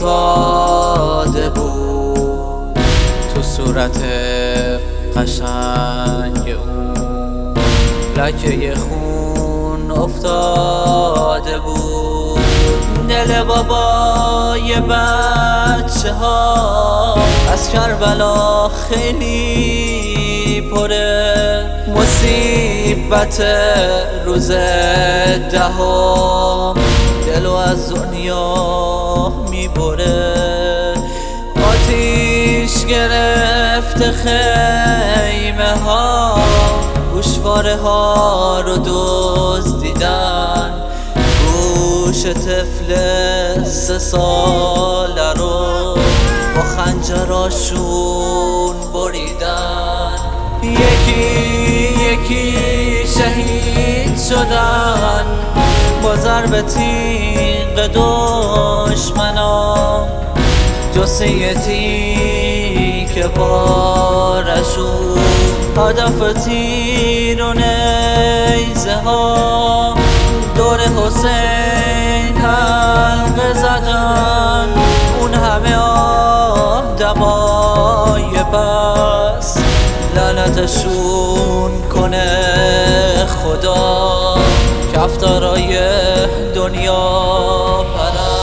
افتاده بود تو صورت قشنگ اون، لکه خون افتاده بود. دل بابای بچه ها از کربلا خیلی پره، مصیبت روز دهم دلو از دنیا میبره. آتیش گرفته خیمه ها، گوشواره ها رو دزدیدن، گوش طفل 3 ساله رو با خنجراشون بریدن. یکی شهید شدن با ضرب تیغ دشمنا، جثه تیک پارشون هدف تیر و نیزه ها. دور حسین حلقه زدن اون همه آدمای پس، لعنتشون کنه خدا کفتارای دنیا پرست.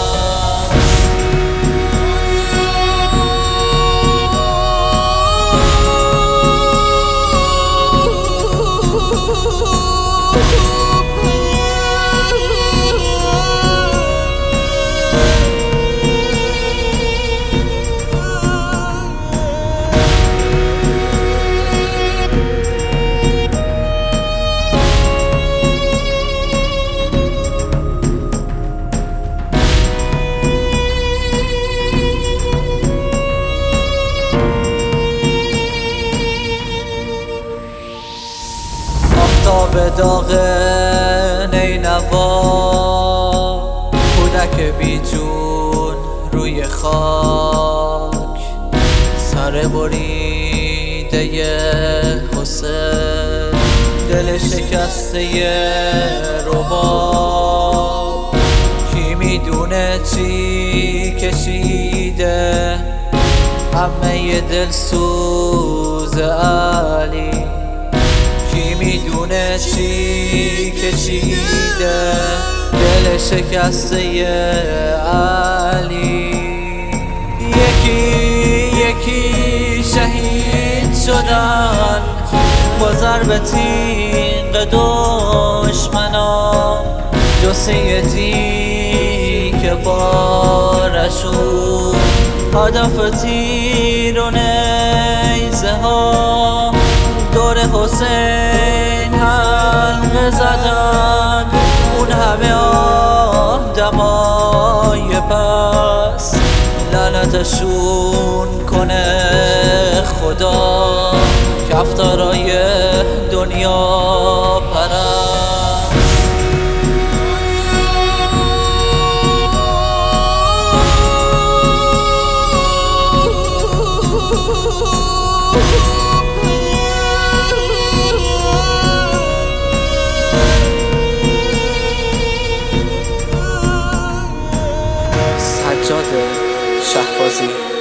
به داغ نینوا، کودک بی جون روی خاک، سر بریده حسین، دل شکسته رباب. کی میدونه چی کشیده همه دلسوز علی، کی میدونه چی کشیده دل شکسته علی. یکی شهید شدن با ضرب تیغ دشمنا، جثه تیک بارشون هدف تیر و نیزه ها. دور حسین حلقه زدن اون همه آدمای پس، لعنتشون کنه خدا کفتارای دنیا پرست. سجاد شهبازی.